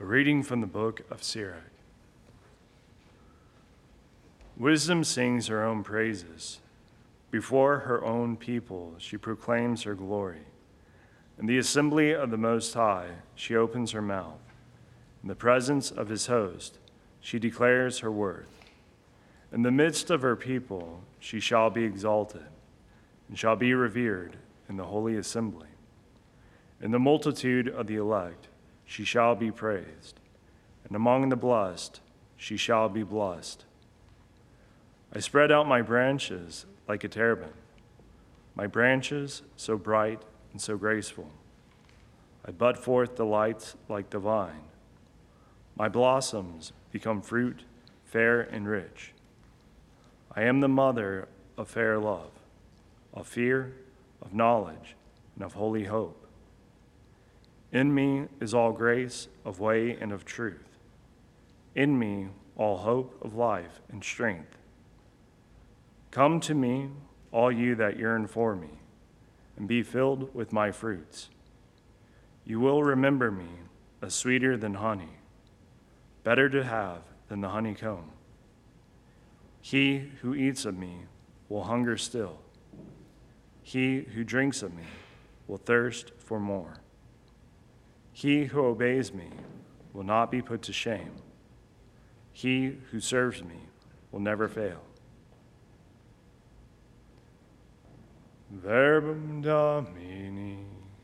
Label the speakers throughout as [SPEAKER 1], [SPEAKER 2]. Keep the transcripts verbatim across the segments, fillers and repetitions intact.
[SPEAKER 1] reading from the book of Sirach. Wisdom sings her own praises. Before her own people, she proclaims her glory. In the assembly of the Most High, she opens her mouth. In the presence of his host, she declares her worth. In the midst of her people, she shall be exalted and shall be revered in the holy assembly. In the multitude of the elect, she shall be praised, and among the blessed, she shall be blessed. I spread out my branches like a terebinth, my branches so bright and so graceful. I bud forth the lights like the vine. My blossoms become fruit fair and rich. I am the mother of fair love, of fear, of knowledge, and of holy hope. In me is all grace of way and of truth. In me all hope of life and strength. Come to me, all you that yearn for me, and be filled with my fruits. You will remember me as sweeter than honey, better to have than the honeycomb. He who eats of me will hunger still. He who drinks of me will thirst for more. He who obeys me will not be put to shame. He who serves me will never fail. Verbum Domini.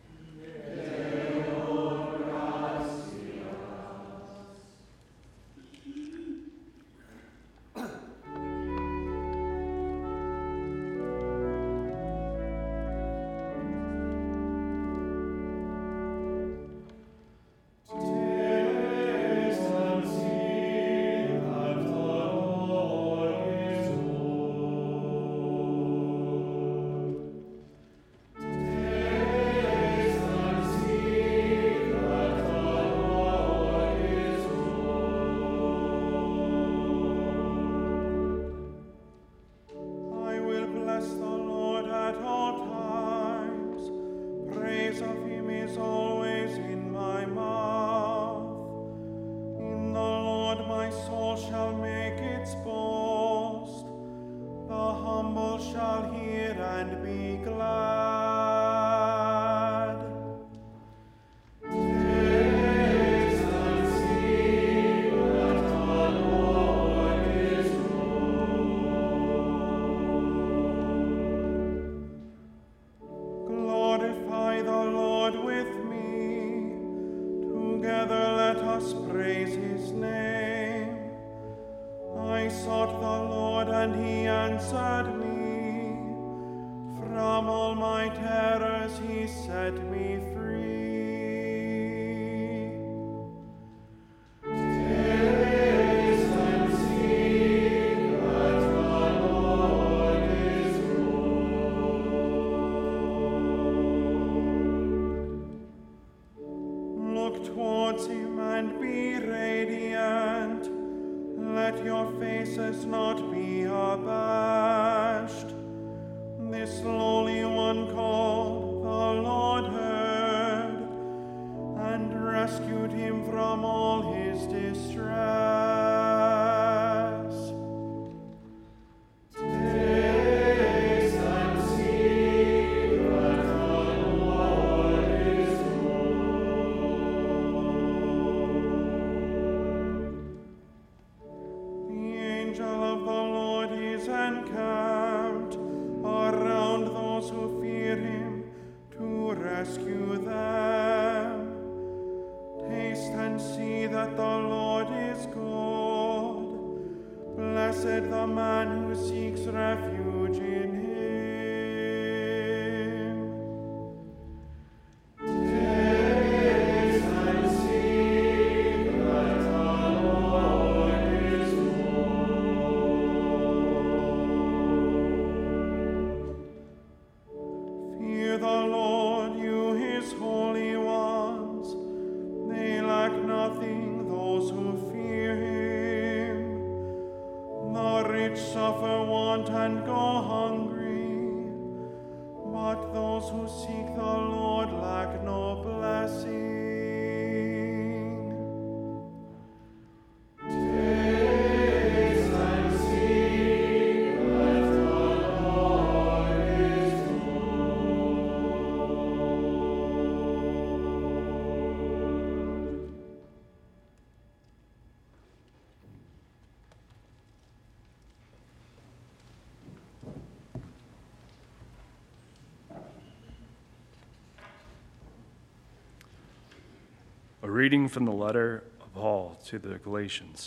[SPEAKER 2] Suffer want and go hungry, but those who seek the Lord lack no blessing.
[SPEAKER 1] A reading from the letter of Paul to the Galatians.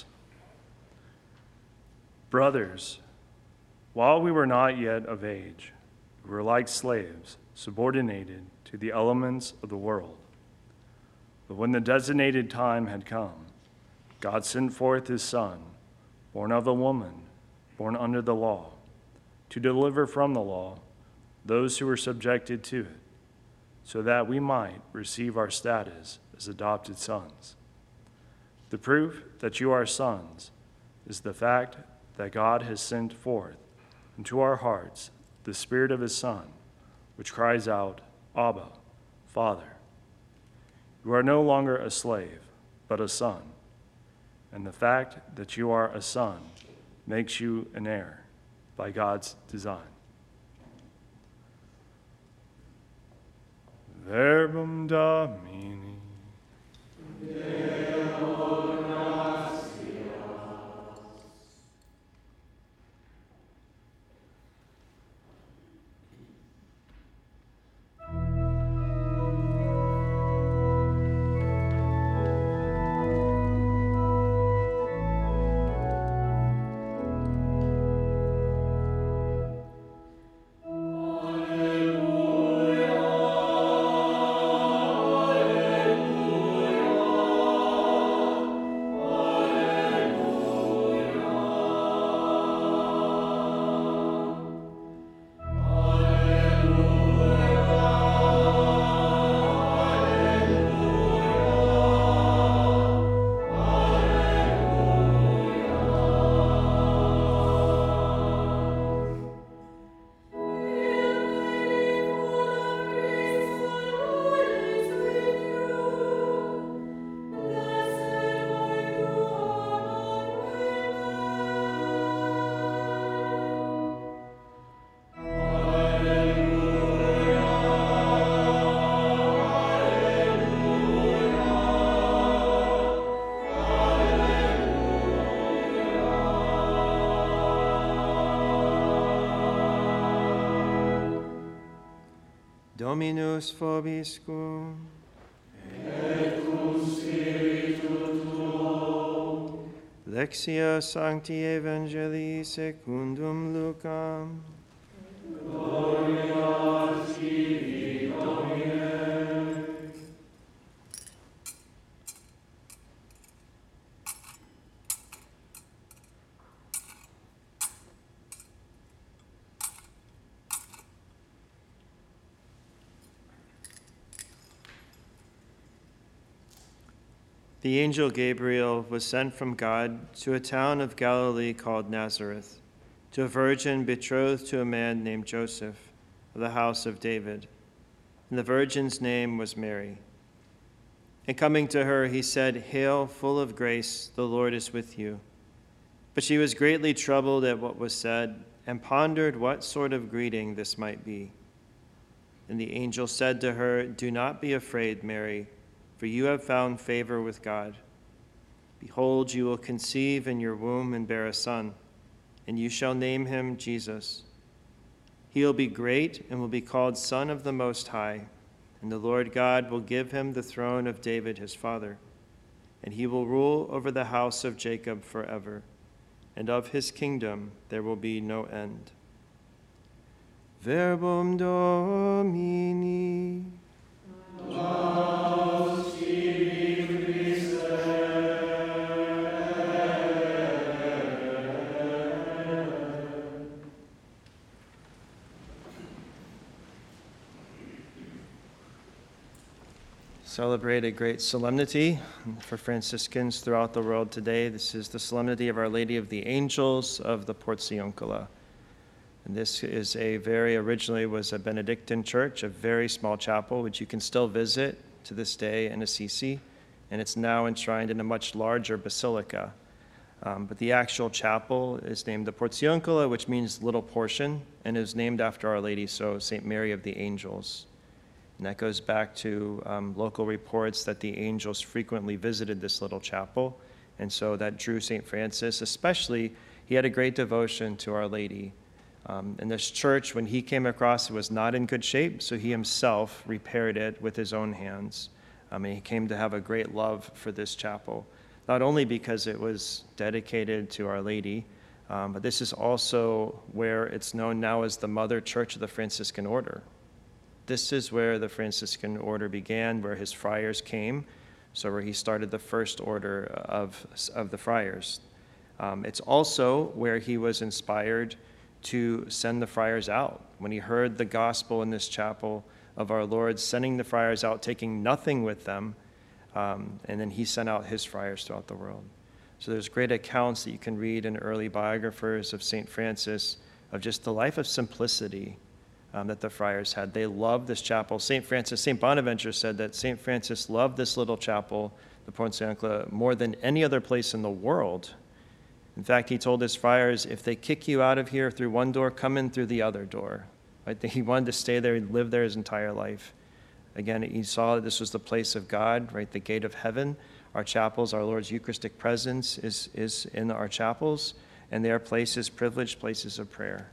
[SPEAKER 1] Brothers, while we were not yet of age, we were like slaves, subordinated to the elements of the world. But when the designated time had come, God sent forth his Son, born of a woman, born under the law, to deliver from the law those who were subjected to it, so that we might receive our status as adopted sons. The proof that you are sons is the fact that God has sent forth into our hearts the Spirit of his Son, which cries out, Abba, Father. You are no longer a slave, but a son, and the fact that you are a son makes you an heir by God's design. Verbum Domini.
[SPEAKER 3] Dominus vobiscum.
[SPEAKER 2] Et cum spiritu tuo.
[SPEAKER 3] Lectio Sancti Evangelii secundum Lucam.
[SPEAKER 2] Gloria tibi, Domine.
[SPEAKER 3] The angel Gabriel was sent from God to a town of Galilee called Nazareth, to a virgin betrothed to a man named Joseph, of the house of David. And the virgin's name was Mary. And coming to her, he said, Hail, full of grace, the Lord is with you. But she was greatly troubled at what was said, and pondered what sort of greeting this might be. And the angel said to her, Do not be afraid, Mary, for you have found favor with God. Behold, you will conceive in your womb and bear a son, and you shall name him Jesus. He will be great and will be called Son of the Most High, and the Lord God will give him the throne of David his father, and he will rule over the house of Jacob forever, and of his kingdom there will be no end. Verbum Domini. Celebrate a great solemnity for Franciscans throughout the world today. This is the solemnity of Our Lady of the Angels of the Porciuncula. And this is a very, originally was a Benedictine church, a very small chapel, which you can still visit to this day in Assisi. And it's now enshrined in a much larger basilica. Um, but the actual chapel is named the Porciuncula, which means little portion, and is named after Our Lady, so Saint Mary of the Angels. And that goes back to um, local reports that the angels frequently visited this little chapel. And so that drew Saint Francis, especially, he had a great devotion to Our Lady. Um, and this church, when he came across it, was not in good shape, so he himself repaired it with his own hands. I mean, he came to have a great love for this chapel, not only because it was dedicated to Our Lady, um, but this is also where it's known now as the Mother Church of the Franciscan Order. This is where the Franciscan Order began, where his friars came, so where he started the first order of, of the friars. Um, it's also where he was inspired to send the friars out. When he heard the gospel in this chapel of our Lord sending the friars out, taking nothing with them, um, and then he sent out his friars throughout the world. So there's great accounts that you can read in early biographers of Saint Francis of just the life of simplicity um, that the friars had. They loved this chapel. Saint Francis, Saint Bonaventure said that Saint Francis loved this little chapel, the Porciuncula, more than any other place in the world. In fact, he told his friars, if they kick you out of here through one door, come in through the other door. Right? He wanted to stay there and live there his entire life. Again, he saw that this was the place of God, right? The gate of heaven. Our chapels, our Lord's Eucharistic presence is, is in our chapels, and they are places, privileged places of prayer.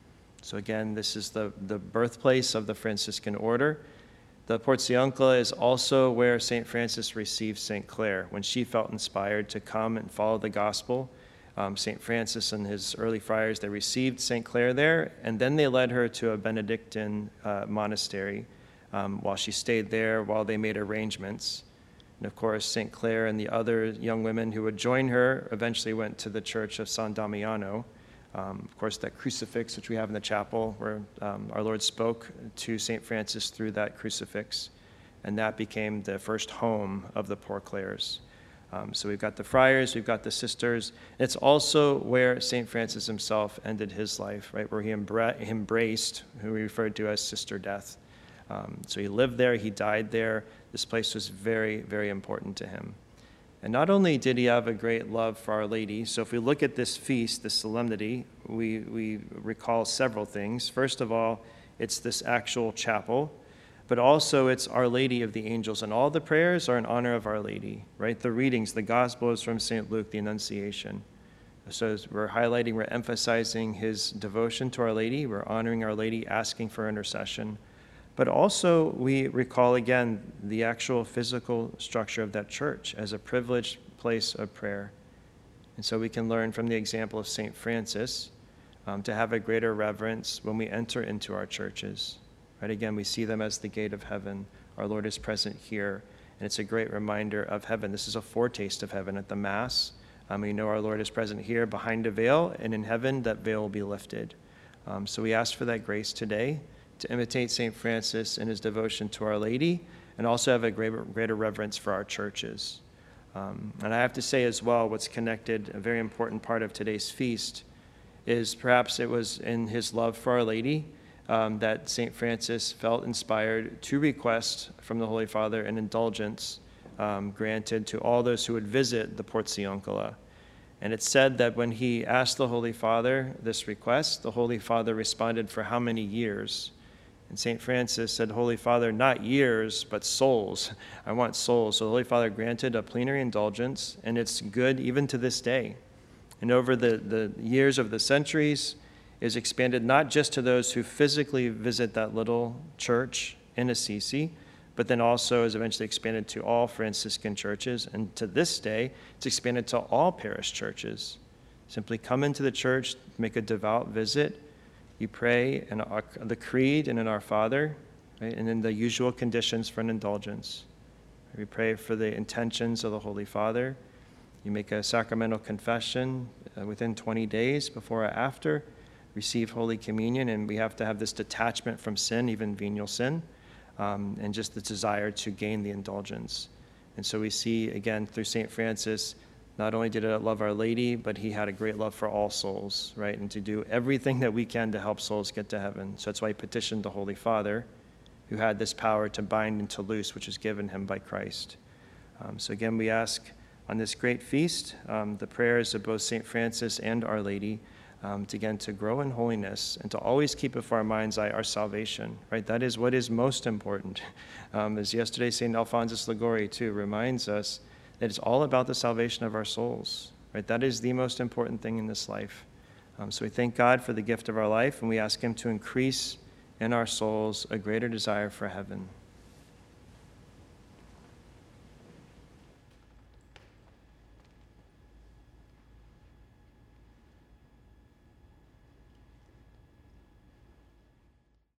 [SPEAKER 3] So again, this is the, the birthplace of the Franciscan order. The Porciuncula is also where Saint Francis received Saint Clare when she felt inspired to come and follow the gospel. Um, Saint Francis and his early friars, they received Saint Clare there, and then they led her to a Benedictine uh, monastery um, while she stayed there, while they made arrangements. And of course, Saint Clare and the other young women who would join her eventually went to the church of San Damiano. Um, of course, that crucifix which we have in the chapel where um, our Lord spoke to Saint Francis through that crucifix, and that became the first home of the Poor Clares. Um, so we've got the friars, we've got the sisters. It's also where Saint Francis himself ended his life, right, where he embra- embraced who we referred to as Sister Death. Um, so he lived there, he died there. This place was very, very important to him. And not only did he have a great love for Our Lady, so if we look at this feast, this solemnity, we, we recall several things. First of all, it's this actual chapel, but also it's Our Lady of the Angels, and all the prayers are in honor of Our Lady, right? The readings, the gospel is from Saint Luke, the Annunciation. So as we're highlighting, we're emphasizing his devotion to Our Lady, we're honoring Our Lady, asking for intercession. But also we recall again the actual physical structure of that church as a privileged place of prayer. And so we can learn from the example of Saint Francis um, to have a greater reverence when we enter into our churches. Right? Again, we see them as the gate of heaven. Our Lord is present here, and it's a great reminder of heaven. This is a foretaste of heaven at the Mass. Um, we know our Lord is present here behind a veil, and in heaven that veil will be lifted. Um, so we ask for that grace today to imitate Saint Francis in his devotion to Our Lady, and also have a greater, greater reverence for our churches. Um, and I have to say as well, what's connected, a very important part of today's feast, is perhaps it was in his love for Our Lady um, that Saint Francis felt inspired to request from the Holy Father an indulgence um, granted to all those who would visit the Porciuncula. And it's said that when he asked the Holy Father this request, the Holy Father responded, for how many years? And Saint Francis said, Holy Father, not years, but souls. I want souls. So the Holy Father granted a plenary indulgence, and it's good even to this day. And over the, the years of the centuries, is expanded not just to those who physically visit that little church in Assisi, but then also is eventually expanded to all Franciscan churches. And to this day, it's expanded to all parish churches. Simply come into the church, make a devout visit. You pray in our, the Creed and in Our Father, right? And in the usual conditions for an indulgence. We pray for the intentions of the Holy Father. You make a sacramental confession uh, within twenty days before or after. Receive Holy Communion, and we have to have this detachment from sin, even venial sin, um, and just the desire to gain the indulgence. And so we see, again, through Saint Francis, not only did he love Our Lady, but he had a great love for all souls, right? And to do everything that we can to help souls get to heaven. So that's why he petitioned the Holy Father, who had this power to bind and to loose, which was given him by Christ. Um, so again, we ask on this great feast, um, the prayers of both Saint Francis and Our Lady, um, to again, to grow in holiness and to always keep before our mind's eye our salvation, right? That is what is most important. Um, as yesterday, Saint Alphonsus Liguori, too, reminds us that it's all about the salvation of our souls, right? That is the most important thing in this life. Um, so we thank God for the gift of our life, and we ask him to increase in our souls a greater desire for heaven.